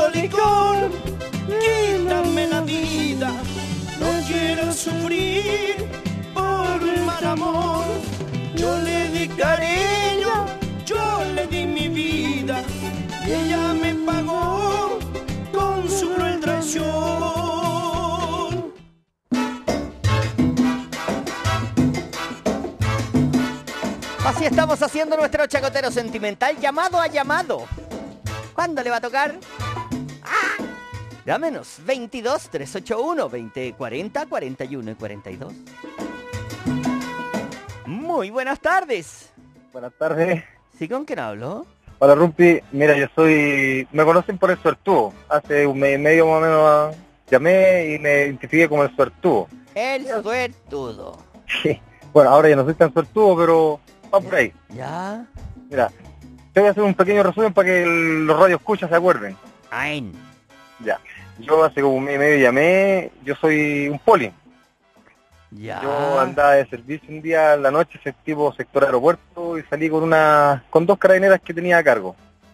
pido licor, quítame la vida. No quiero sufrir por un mal amor. Yo le di cariño, yo le di mi vida, y ella me pagó con su cruel traición. Así estamos haciendo nuestro chacotero sentimental llamado a llamado. ¿Cuándo le va a tocar? ¡Ah! Llámenos 22 381 2040 41 y 42. Muy buenas tardes. Buenas tardes. ¿Sí, con quién hablo? Hola, Rumpi. Mira, yo soy... Me conocen por el suertudo. Hace un mes y medio más o menos llamé y me identifiqué como el suertudo. El suertudo. Sí. Bueno, ahora ya no soy tan suertudo, pero va por ahí. ¿Ya? Mira, te voy a hacer un pequeño resumen para que los radioescuchas se acuerden. Ay. Ya. Yo hace como un mes y medio llamé, yo soy un poli. Ya. Yo andaba de servicio un día en la noche, tipo sector aeropuerto, y salí con dos carabineras que tenía a cargo.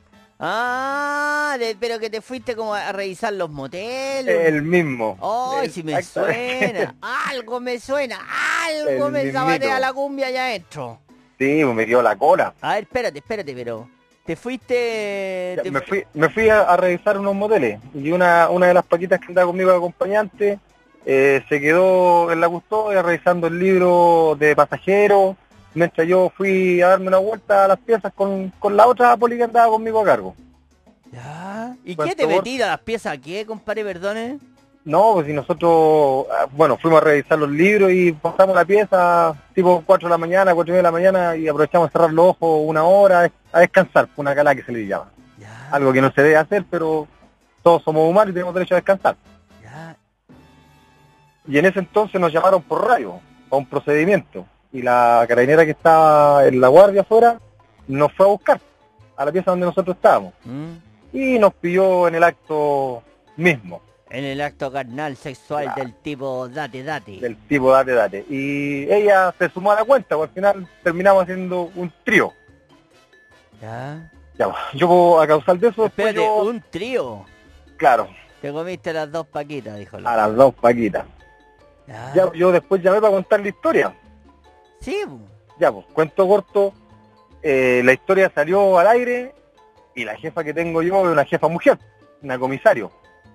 Ah, pero que te fuiste como a revisar los moteles. El mismo. Ay, si me suena. Algo me suena. Algo El me mismito. sabatea la cumbia allá adentro. Sí, pues me dio la cola. A ver, espérate, pero... ¿Te fuiste...? Ya, me fui a revisar unos moteles y una de las paquitas que andaba conmigo de acompañante se quedó en la custodia revisando el libro de pasajeros mientras yo fui a darme una vuelta a las piezas con la otra poli que andaba conmigo a cargo. ¿Ya? ¿Y Por qué te favor. metí a las piezas? ¿Qué, compadre, perdone? No, pues si nosotros, bueno, fuimos a revisar los libros y pasamos la pieza tipo 4 de la mañana, 4 y media de la mañana y aprovechamos de cerrar los ojos una hora a descansar, una calá que se le llama. Ya. Algo que no se debe hacer, pero todos somos humanos y tenemos derecho a descansar. Ya. Y en ese entonces nos llamaron por radio, a un procedimiento. Y la carabinera que estaba en la guardia afuera nos fue a buscar a la pieza donde nosotros estábamos. Y nos pilló en el acto mismo. En el acto carnal sexual Claro. del tipo date. Del tipo date. Y ella se sumó a la cuenta, porque al final terminamos haciendo un trío. Ya. Ya, pues, yo a causar de eso, después Espérate, yo, un trío. claro, Te comiste las dos paquitas, dijo a la. las dos paquitas. Ya. Ya, yo después llamé para contar la historia. Sí, po. Ya, pues, cuento corto, la historia salió al aire y la jefa que tengo yo es una jefa mujer, una comisario.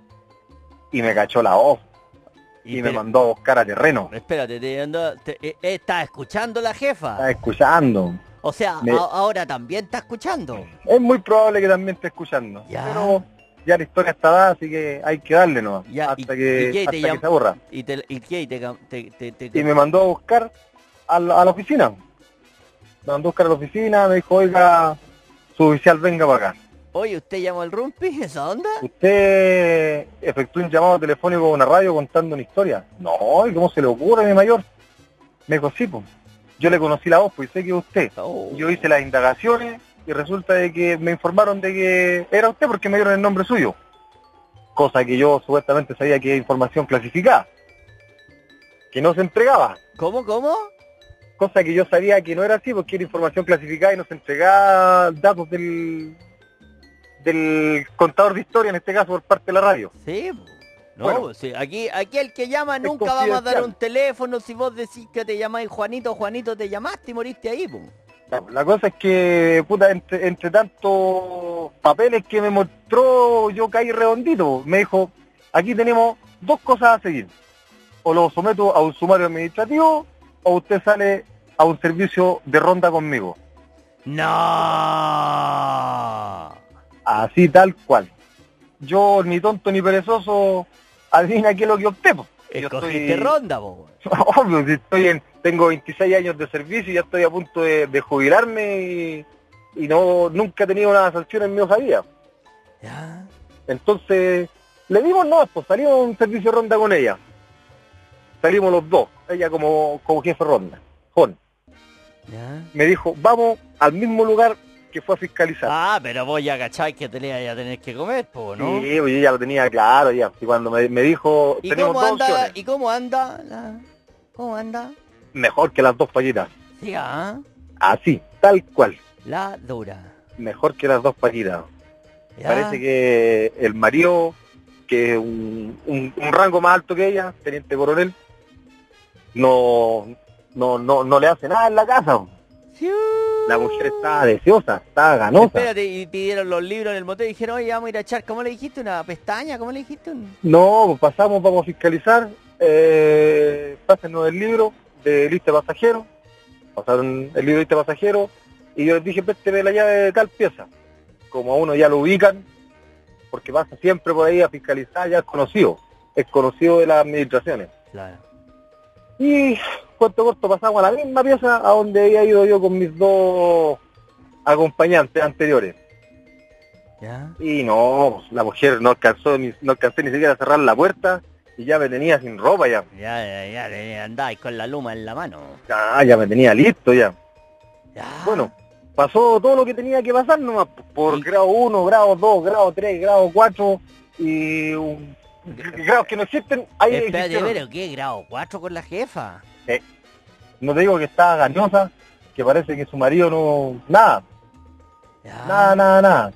Y me cachó la voz y me pero- mandó a buscar a terreno. Espérate, ¿estás escuchando la jefa? Está escuchando. O sea, Me- ahora también está escuchando. Es muy probable que también esté escuchando. Ya. Pero ya la historia está dada, así que hay que darle nomás. Ya, hasta ¿y que, qué? hasta ¿Te que llam- se aburra. ¿Y qué? Y me mandó a buscar a la oficina. Me mandó a buscar a la oficina, me dijo, oiga, su oficial venga para acá. Oye, ¿usted llamó al Rumpi? ¿Esa onda? ¿Usted efectuó un llamado telefónico a una radio contando una historia? No, ¿y cómo se le ocurre, mi mayor? Me dijo, sí, pues. Yo le conocí la voz, pues, y sé que es usted. Oh. Yo hice las indagaciones y resulta de que me informaron de que era usted porque me dieron el nombre suyo. Cosa que yo supuestamente sabía que era información clasificada, que no se entregaba. ¿Cómo? Cosa que yo sabía que no era así porque era información clasificada y no se entregaba datos del contador de historia, en este caso por parte de la radio. Sí, po. No, Bueno. sí, aquí el que llama Es nunca vamos a dar confidencial. un teléfono. Si vos decís que te llamáis Juanito, te llamaste y moriste ahí, po. La cosa es que, puta, entre tantos papeles que me mostró, yo caí redondito. Me dijo, aquí tenemos dos cosas a seguir. O lo someto a un sumario administrativo, o usted sale a un servicio de ronda conmigo. No. Así tal cual. Yo, ni tonto ni perezoso, adivina qué es lo que opté, po. Yo Escogiste estoy- ronda, po. Obvio, si tengo 26 años de servicio y ya estoy a punto de jubilarme y nunca he tenido una sanción en mi hoja de vida. Ya. Entonces, le dimos no, pues salimos a un servicio de ronda con ella. Salimos los dos, ella como jefe de ronda. Ya. Me dijo, vamos al mismo lugar que fue a fiscalizar. Ah, pero vos ya cachai que te le vaya a tener que comer, po, ¿no? Sí, pues yo ya lo tenía claro ya. Y cuando me dijo, ¿Y tenemos cómo dos anda? opciones. ¿Y cómo anda? ¿Cómo anda? Mejor que las dos paquitas. Sí, ah, Así, tal cual. la dura. Mejor que las dos paquitas. Ya. Parece que el marido, que es un rango más alto que ella, teniente coronel, no le hace nada en la casa. Siu. La mujer estaba deseosa, estaba ganosa. Espérate, y pidieron los libros en el motel y dijeron, oye, vamos a ir a echar, ¿cómo le dijiste? ¿Una pestaña? ¿Cómo le dijiste? No, pues pasamos, vamos a fiscalizar, pásenos el libro de lista de pasajeros, pasaron el libro de lista de pasajeros, y yo les dije, présteme la llave de tal pieza. Como a uno ya lo ubican, porque pasa siempre por ahí a fiscalizar, ya es conocido de las administraciones. Claro. Y cuento corto, pasamos a la misma pieza a donde había ido yo con mis dos acompañantes anteriores. ¿Ya? Y no, la mujer no alcancé ni siquiera a cerrar la puerta y ya me tenía sin ropa ya. Ya andáis con la luma en la mano. Ya me tenía listo ya. Ya. Bueno, pasó todo lo que tenía que pasar nomás, por grado 1, grado 2, grado 3, grado 4 y grados que no existen. Ahí Espérate, existieron. pero ¿qué? ¿Grado 4 con la jefa? No te digo que estaba gañosa, que parece que su marido no... Nada. Ya. Nada.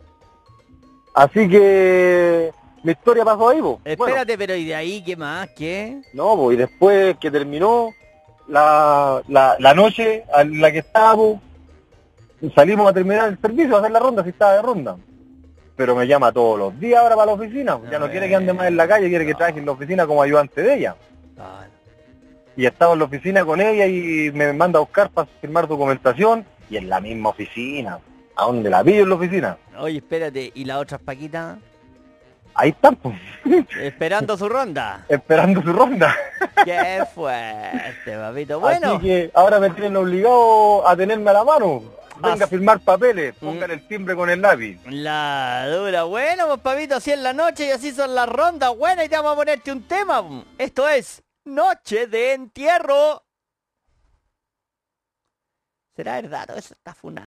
Así que mi historia pasó ahí, po. Espérate, pero ¿y de ahí qué más? ¿Qué? No, pues, y después que terminó la noche en la que estábamos, salimos a terminar el servicio, a hacer la ronda, si estaba de ronda. Pero me llama todos los días ahora para la oficina. Ya no quiere que ande más en la calle, quiere que trabaje en la oficina como ayudante de ella. Ah, Y estaba en la oficina con ella y me manda a buscar para firmar documentación, y en la misma oficina. ¿A dónde la pillo en la oficina? oye, espérate, ¿y las otras paquitas? Ahí están, pues, Esperando su ronda. esperando su ronda. Qué fuerte, papito. Bueno, Así que ahora me tienen obligado a tenerme a la mano. Venga a firmar papeles, pongan el timbre con el lápiz. la dura. Bueno, pues papito, así es la noche y así son las rondas. Bueno, y te vamos a ponerte un tema. Esto es Noche de Entierro. ¿Será verdad? Todo eso está funado.